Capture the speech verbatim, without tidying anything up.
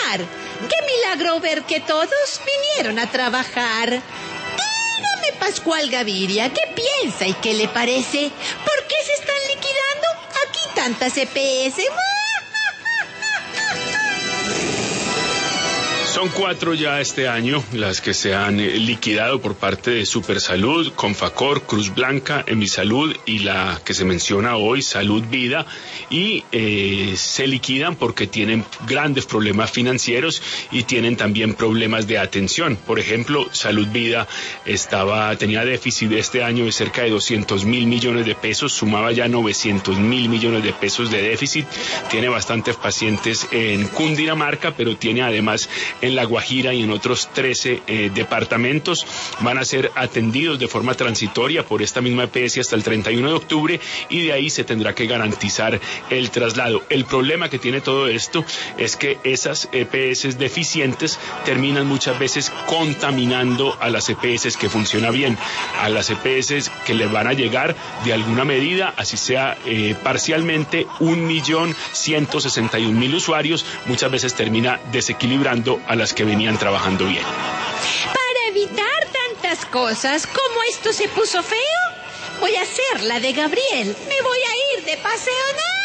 trabajar. ¡Qué milagro ver que todos vinieron a trabajar! Dígame, Pascual Gaviria, ¿qué piensa y qué le parece? ¿Por qué se están liquidando aquí tantas E P S? Son cuatro ya este año las que se han eh, liquidado por parte de Supersalud, Confacor, Cruz Blanca, Emisalud y la que se menciona hoy, Salud Vida, y eh, se liquidan porque tienen grandes problemas financieros y tienen también problemas de atención. Por ejemplo, Salud Vida estaba tenía déficit este año de cerca de doscientos mil millones de pesos, sumaba ya novecientos mil millones de pesos de déficit, tiene bastantes pacientes en Cundinamarca, pero tiene además en La Guajira y en otros trece eh, departamentos. Van a ser atendidos de forma transitoria por esta misma E P S hasta el treinta y uno de octubre y de ahí se tendrá que garantizar el traslado. El problema que tiene todo esto es que esas E P S deficientes terminan muchas veces contaminando a las E P S que funcionan bien, a las E P S que le van a llegar de alguna medida, así sea eh, parcialmente, un millón ciento sesenta y un mil usuarios, muchas veces termina desequilibrando a las que venían trabajando bien. Para evitar tantas cosas, ¿cómo esto se puso feo? Voy a hacer la de Gabriel. Me voy a ir de paseo, ¿no?